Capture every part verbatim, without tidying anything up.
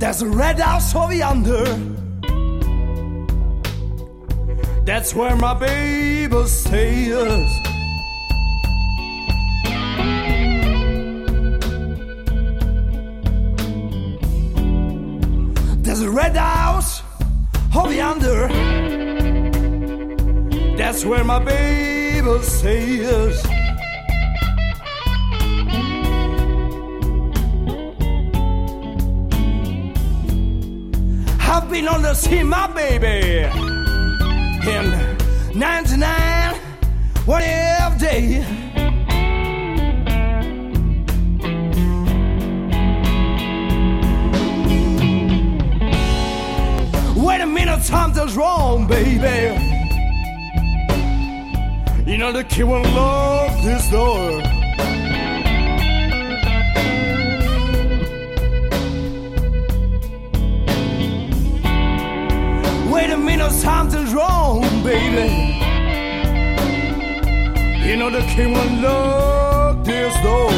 There's a red house over yonder. That's where my baby stays. There's a red house over yonder. That's where my baby stays. I've been on to see my baby in ninety-nine one half day. Wait a minute, something's wrong, baby. You know the kid won't lock this door. Wait a minute, something's wrong, baby. You know the king will lock this door.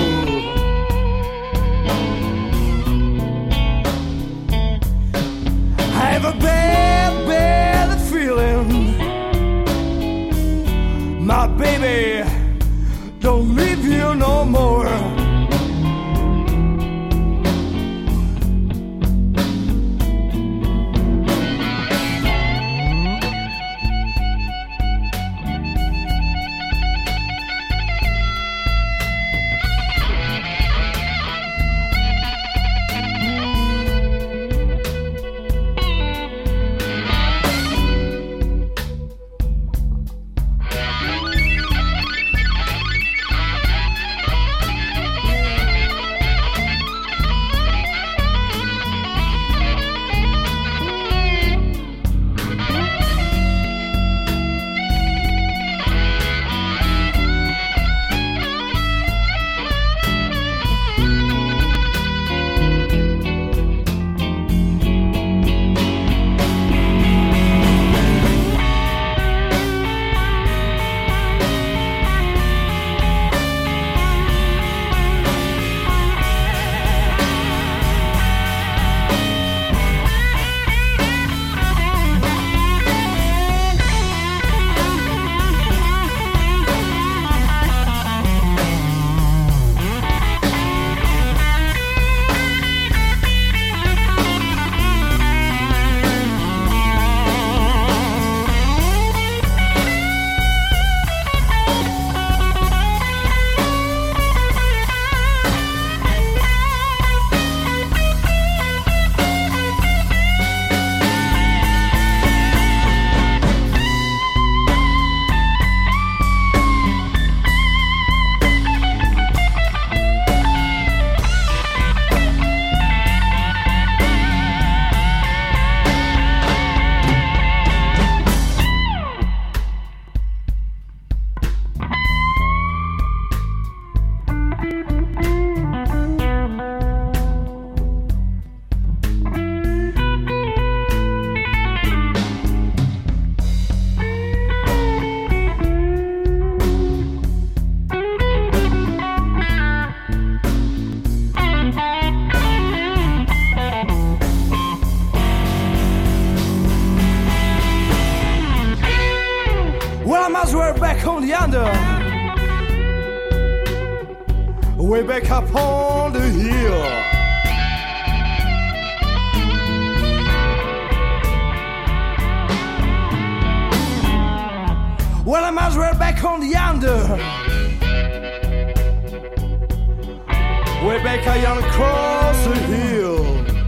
I have a bad, bad feeling. My baby don't leave you no more. Way back up on the hill. Well, I might as well back on the yonder. Way back up yonder across the hill.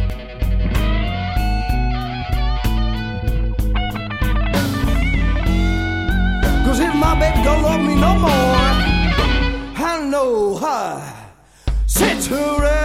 Cause if my baby don't love me no more, I know I sit to rest.